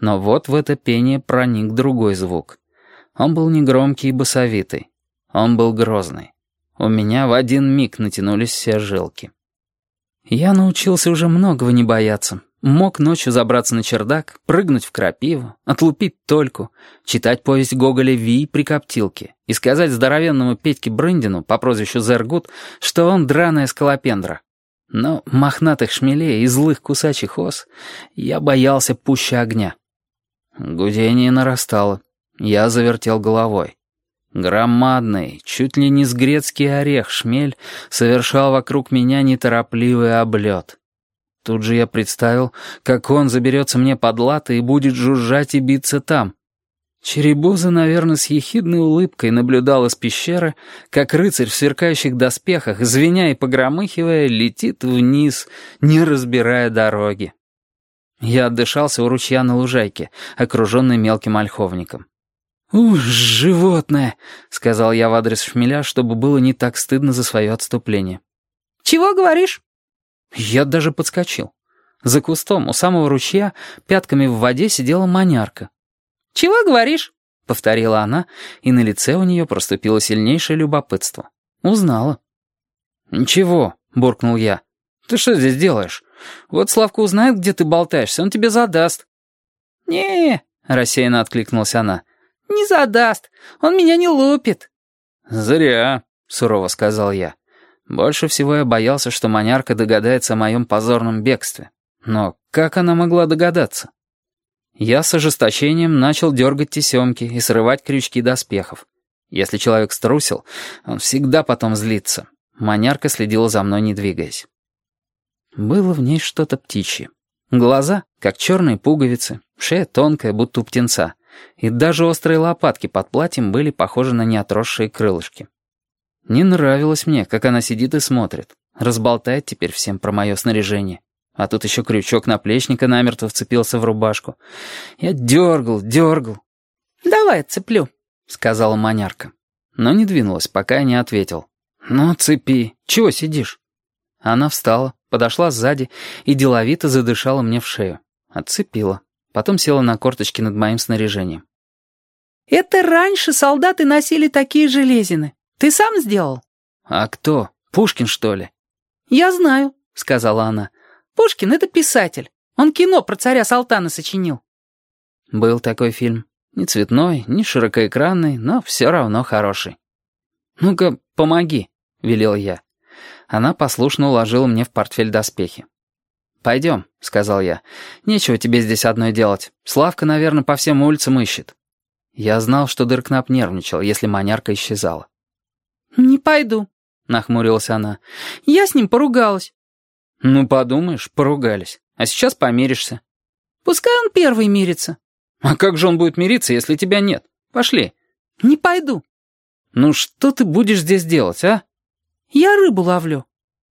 Но вот в это пение проник другой звук. Он был негромкий и басовитый. Он был грозный. У меня в один миг натянулись все жилки. Я научился уже многого не бояться. Мог ночью забраться на чердак, прыгнуть в крапиву, отлупить Тольку, читать повесть Гоголя «Вий» при коптилке и сказать здоровенному Петьке Брындину по прозвищу Зергут, что он драная скалопендра. Но мохнатых шмелей и злых кусачих ос я боялся пуще огня. Гудение нарастало. Я завертел головой. Громадный, чуть ли не с грецкий орех шмель совершал вокруг меня неторопливый облет. Тут же я представил, как он заберется мне под латы и будет жужжать и биться там. Черебуза, наверное, с ехидной улыбкой наблюдал из пещеры, как рыцарь в сверкающих доспехах, звеня и погромыхивая, летит вниз, не разбирая дороги. Я отдышался у ручья на лужайке, окруженный мелким ольховником. «Уж, животное!» — сказал я в адрес шмеля, чтобы было не так стыдно за свое отступление. «Чего говоришь?» Я даже подскочил. За кустом у самого ручья пятками в воде сидела манярка. «Чего говоришь?» — повторила она, и на лице у нее проступило сильнейшее любопытство. Узнала. «Ничего», — буркнул я. «Ты что здесь делаешь? Вот Славка узнает, где ты болтаешься, он тебе задаст». «Не», — рассеянно откликнулась она. «не задаст. Он меня не лупит». «Зря», — сурово сказал я. Больше всего я боялся, что манярка догадается о моем позорном бегстве. Но как она могла догадаться? Я с ожесточением начал дергать тесемки и срывать крючки доспехов. Если человек струсил, он всегда потом злится. Манярка следила за мной, не двигаясь. Было в ней что-то птичье. Глаза, как черные пуговицы, шея тонкая, будто у птенца, и даже острые лопатки под платьем были похожи на неотросшие крылышки. Не нравилось мне, как она сидит и смотрит. Разболтает теперь всем про мое снаряжение. А тут еще крючок наплечника намертво вцепился в рубашку. Я дергал. «Давай отцеплю», — сказала манярка. Но не двинулась, пока я не ответил. «Ну, цепи. Чего сидишь?» Она встала, подошла сзади и деловито задышала мне в шею. Отцепила. Потом села на корточки над моим снаряжением. «Это раньше солдаты носили такие железины. Ты сам сделал?» «А кто? Пушкин, что ли?» «Я знаю», — сказала она. «Пушкин — это писатель. Он кино про царя Салтана сочинил». Был такой фильм. Не цветной, не широкоэкранный, но все равно хороший. «Ну-ка, помоги», — велел я. Она послушно уложила мне в портфель доспехи. «Пойдем», — сказал я. «Нечего тебе здесь одной делать. Славка, наверное, по всем улицам ищет». Я знал, что Дыркнап нервничал, если манярка исчезала. «Не пойду», — нахмурилась она. «Я с ним поругалась». «Ну, подумаешь, поругались. А сейчас помиришься». «Пускай он первый мирится». «А как же он будет мириться, если тебя нет? Пошли». «Не пойду». «Ну что ты будешь здесь делать, а?» «Я рыбу ловлю».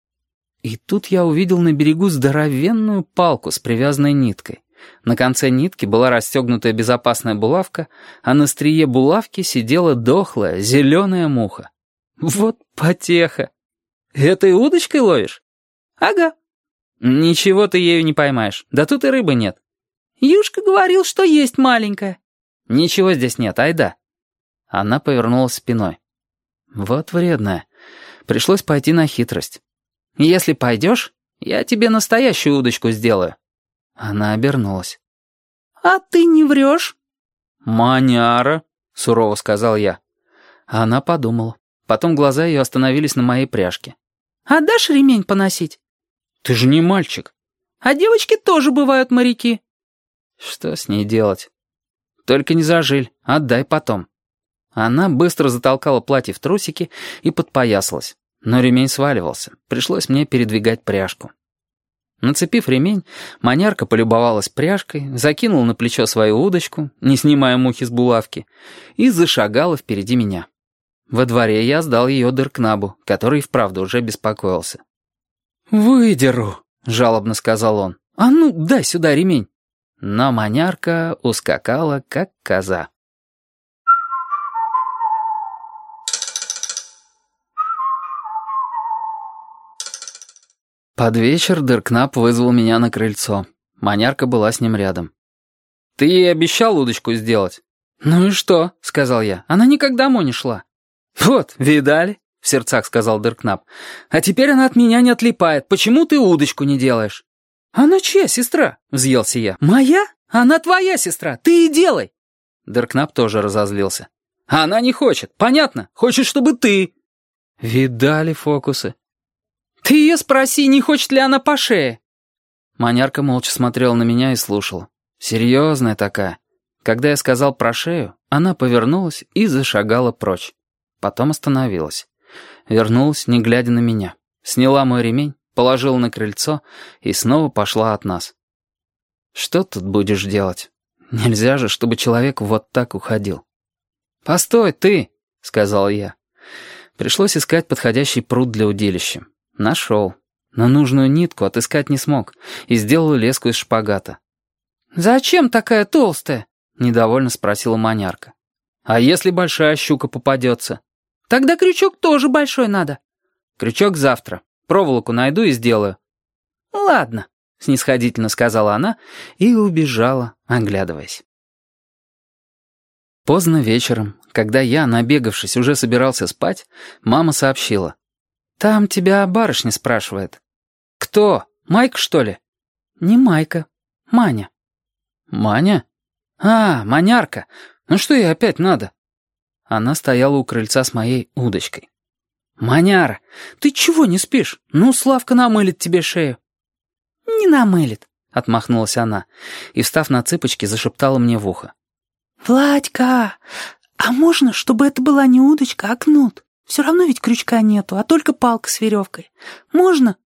И тут я увидел на берегу здоровенную палку с привязанной ниткой. На конце нитки была расстегнутая безопасная булавка, а на стрие булавки сидела дохлая зеленая муха. Вот потеха. Этой удочкой ловишь? «Ага». «Ничего ты ею не поймаешь. Да тут и рыбы нет». «Юшка говорил, что есть маленькая». «Ничего здесь нет, айда». Она повернулась спиной. «Вот вредная. Пришлось пойти на хитрость. Если пойдешь, я тебе настоящую удочку сделаю». Она обернулась. «А ты не врешь?» «Маняра», — сурово сказал я. Она подумала. Потом глаза ее остановились на моей пряжке. «Отдашь ремень поносить?» «Ты же не мальчик». «А девочки тоже бывают моряки». «Что с ней делать?» «Только не зажиль, отдай потом». Она быстро затолкала платье в трусики и подпоясалась. Но ремень сваливался. Пришлось мне передвигать пряжку. Нацепив ремень, манярка полюбовалась пряжкой, закинула на плечо свою удочку, не снимая мухи с булавки, и зашагала впереди меня. Во дворе я сдал ее Дыркнабу, который и вправду уже беспокоился. «Выдеру», — жалобно сказал он. «А ну, дай сюда ремень». Но манярка ускакала, как коза. Под вечер Дыркнап вызвал меня на крыльцо. Манярка была с ним рядом. Ты ей обещал удочку сделать?» «Ну и что?» — сказал я. «Она никогда домой не шла». «Вот, видали?» — в сердцах сказал Деркнап. «А теперь она от меня не отлипает. Почему ты удочку не делаешь?» «Она чья сестра?» — взъелся я. «Моя? Она твоя сестра. Ты и делай». Деркнап тоже разозлился. «А она не хочет, понятно? Хочет, чтобы ты...» «Видали фокусы?» «Ты ее спроси, не хочет ли она по шее». Манярка молча смотрела на меня и слушала. Серьезная такая. Когда я сказал про шею, она повернулась и зашагала прочь. Потом остановилась. Вернулась, не глядя на меня. Сняла мой ремень, положила на крыльцо и снова пошла от нас. Что тут будешь делать? Нельзя же, чтобы человек вот так уходил. «Постой, ты!» — сказал я. Пришлось искать подходящий пруд для удилища. Нашел. Но нужную нитку отыскать не смог и сделал леску из шпагата. «Зачем такая толстая?» — недовольно спросила Манярка. «А если большая щука попадется?» «Тогда крючок тоже большой надо». «Крючок завтра. Проволоку найду и сделаю». «Ладно», — снисходительно сказала она и убежала, оглядываясь. Поздно вечером, когда я, набегавшись, уже собирался спать, мама сообщила. «Там тебя барышня спрашивает». «Кто? Майка, что ли?» «Не Майка. Маня». «Маня? А, Манярка. Ну что ей опять надо?» Она стояла у крыльца с моей удочкой. «Маняра, ты чего не спишь? Ну, Славка намылит тебе шею». «Не намылит», — отмахнулась она и, встав на цыпочки, зашептала мне в ухо. «Владька, а можно, чтобы это была не удочка, а кнут? Все равно ведь крючка нету, а только палка с веревкой. Можно?»